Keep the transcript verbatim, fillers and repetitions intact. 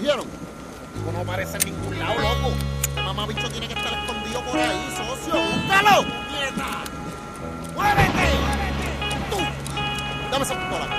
¿Vieron? Tipo no aparece en ningún lado, loco. Este mamabicho tiene que estar escondido por ahí, socio. ¡Búscalo! ¡Nieta! ¡Muévete! ¡Muévete! ¡Tú! Dame esa pistola.